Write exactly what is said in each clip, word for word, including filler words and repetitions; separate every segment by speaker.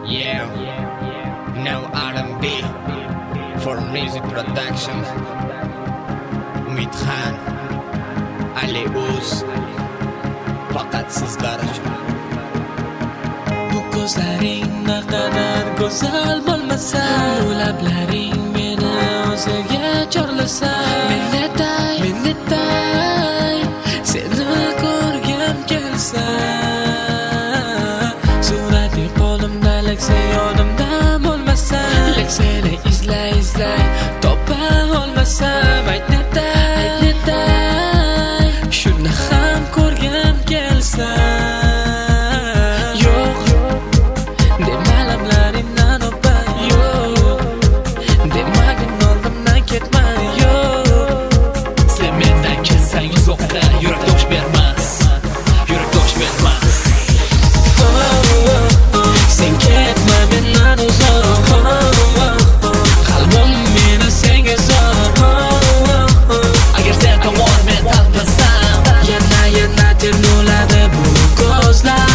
Speaker 1: Yeah, no R and B for music production. Umid Khan, Ali Uz, faqat sizlar uchun.
Speaker 2: Bu ko'zlaring naqadar go'zal bo'lmasa, bu lablaring meni o'ziga chorlasa, men netay, men netay, seni ko'rgim kelsa. Surati qo'limda, leksa yonimda bo'lmasa, leksani izlay izlay topa olmasam, ayt netay, ayt netay, shuni ham ko'rgim kelsa.
Speaker 3: Yurak dosh bermas, yurak dosh bermas.
Speaker 2: Sen ketma mendan uzoq, qalbim meni senga zor.
Speaker 3: Agar sen tomon men talpinsam,
Speaker 2: yana yana termuladi bu ko'zlar.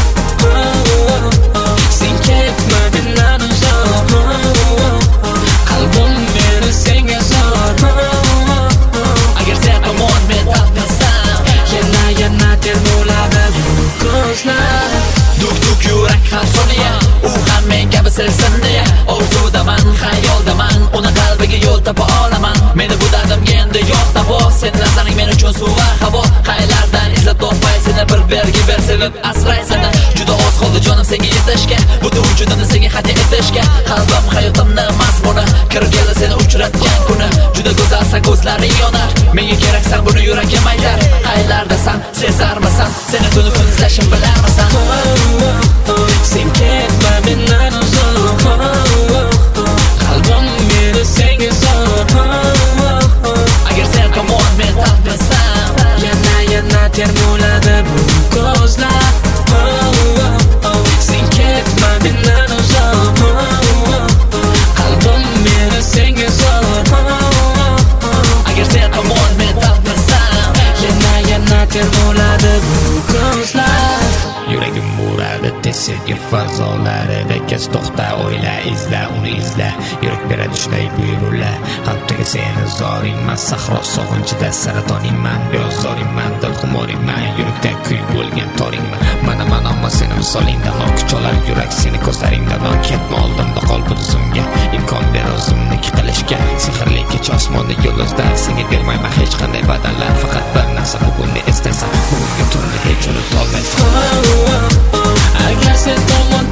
Speaker 2: Sen ketma mendan uzoq, qalbim meni senga zor.
Speaker 3: agar sen tomon men talpinsam,
Speaker 2: yana yana termuladi bu ko'zlar.
Speaker 3: duk duk yurak har soniya, u ham men kabi sevsin-deya. Orzudaman, xayoldaman, uni qalbiga yo'l topa olaman. Meni bu dardimga endi yo'q tavo, sen nazaring men uchun suv va havo. Qaylardan izlab topmay seni bir bergi ber, sevib asray seni. Juda oz qoldi jonim senga yetishga, butun vujudimni senga hadya etishga. Qalbim hayotimni mazmuni, kirib keldi seni uchratgan kuni. Juda go'zalsan, ko'zlaring yonar, menga keraksan, buni yuragim aytar. Qaylardasan, sezarmisan, seni tuni kun izlashim bilarmisan?
Speaker 2: Sen ketma mendan uzoq, qalbim meni senga zor.
Speaker 3: agar sen tomon men talpinsam,
Speaker 2: yana yana termuladi bu ko'zlar. Sen ketma mendan uzoq, qalbim meni senga zor.
Speaker 3: agar sen tomon men talpinsam,
Speaker 2: yana yana termuladi bu ko'zlar.
Speaker 1: Yuragim uradi tez sevgi fazolarida, kes to'xta, o'yla, izla, uni izla. Yurak beradi shunday buyruqlar, qalbdagi seni zoringman, sahro sog'inchida saratoningman, beozoringman, dilxumoringman, yurakda kul bo'lgan toringman. Mana mana ammo seni misolingdan kuch olar yurak, seni ko'zlaringdan ketma oldimda qol bu tuzimga, imkon ber o'zimni qilishga. Sehrli kecha osmonda yulduzlar, senga bermayman hech qanday badallar, faqat bir narsa, bugunni eslaysan, bugungi tunni hech unutolmaysan.
Speaker 2: Agar sen tomon